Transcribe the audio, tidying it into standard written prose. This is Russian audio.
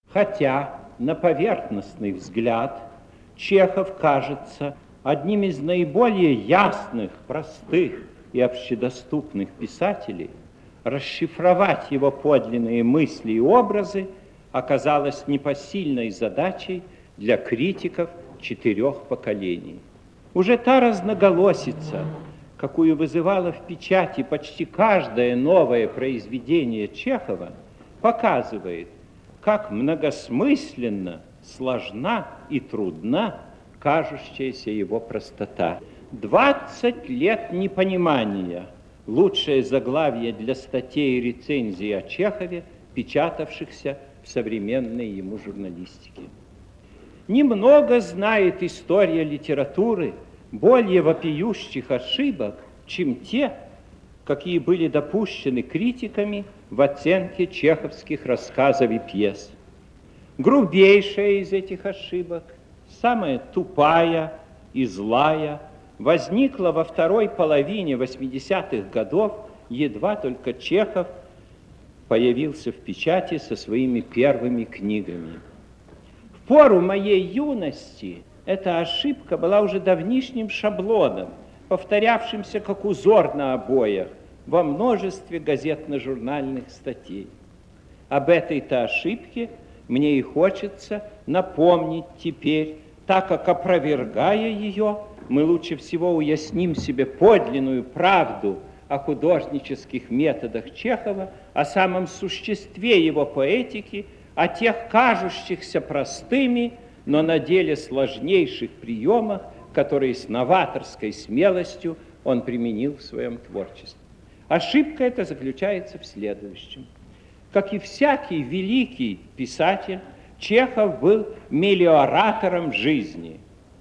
Хотя на поверхностный взгляд Чехов кажется одним из наиболее ясных, простых и общедоступных писателей, расшифровать его подлинные мысли и образы оказалось непосильной задачей для критиков 4 поколений. Уже та разноголосица, какую вызывало в печати почти каждое новое произведение Чехова, показывает, как многосмысленно, сложна и трудна кажущаяся его простота. 20 лет непонимания – лучшее заглавие для статей и рецензий о Чехове, печатавшихся в современной ему журналистике. Немного знает история литературы более вопиющих ошибок, чем те, какие были допущены критиками в оценке чеховских рассказов и пьес. Грубейшая из этих ошибок, самая тупая и злая, возникла во второй половине 80-х годов, едва только Чехов появился в печати со своими первыми книгами. В пору моей юности эта ошибка была уже давнишним шаблоном, повторявшимся как узор на обоях во множестве газетно-журнальных статей. Об этой-то ошибке мне и хочется напомнить теперь, так как, опровергая ее, мы лучше всего уясним себе подлинную правду о художнических методах Чехова, о самом существе его поэтики, о тех кажущихся простыми, но на деле сложнейших приемах, которые с новаторской смелостью он применил в своем творчестве. Ошибка эта заключается в следующем. Как и всякий великий писатель, Чехов был мелиоратором жизни.